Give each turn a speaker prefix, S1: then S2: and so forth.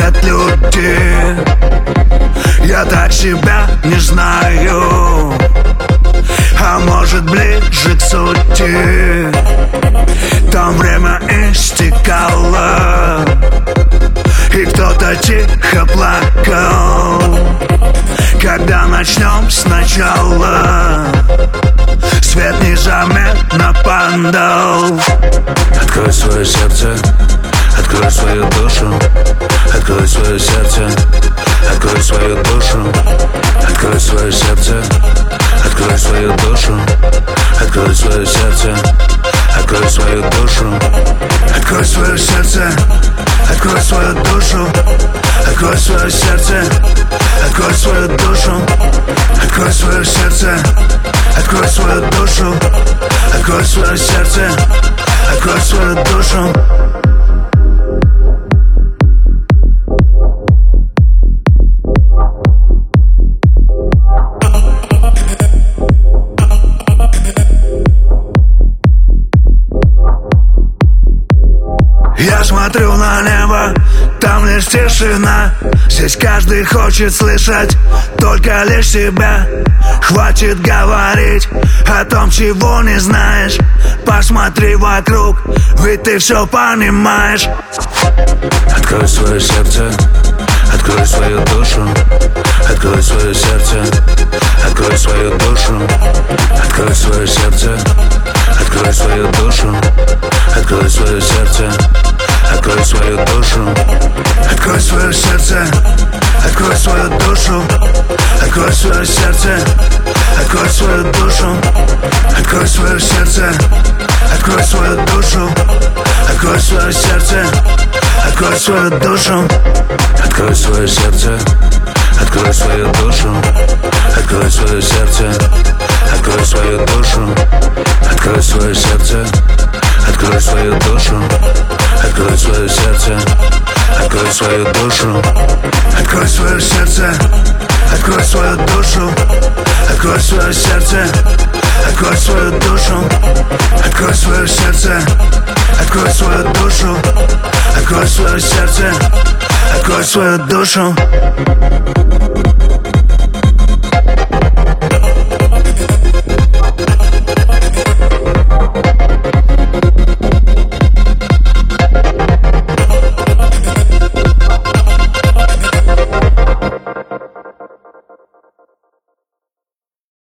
S1: любят люди. Я так себя не знаю, а может ближе к сути. Там время истекало, и кто-то тихо плакал. Когда начнем сначала, свет незаметно падал.
S2: Открой свое сердце, открой свою душу. Открой свое сердце, открой свою душу. Открой свое сердце, открой свою душу. Открой свое сердце, открой свою душу.
S1: Открой свое сердце, открой свою душу. Открой свое сердце, открой свою душу. Открой свое сердце, открой свою душу. Открой свое сердце, открой свою душу. Я смотрю на небо, там лишь тишина. Здесь каждый хочет слышать только лишь себя. Хватит говорить о том, чего не знаешь. Посмотри вокруг, ведь ты все понимаешь.
S2: Открой свое сердце, открой свою душу. Открой свое сердце, открой свою душу. Открой свое сердце, открой свою душу. Открой свое сердце, открой свою душу.
S1: Открой свое сердце, открой свою душу. Открой свое сердце, открой свою душу. Открой свое сердце, открой свою душу. Открой свое сердце, открой свою душу.
S2: Открой свое сердце, открой свою душу. Открой свое сердце, открой свою душу. Открой свое сердце, открой свою душу. Открой свое сердце, открой свою душу.
S1: Открой свое сердце, открой свою душу. Открой свое сердце, открой свою душу. Открой свое сердце, открой свою душу. Открой свое сердце, открой свою душу.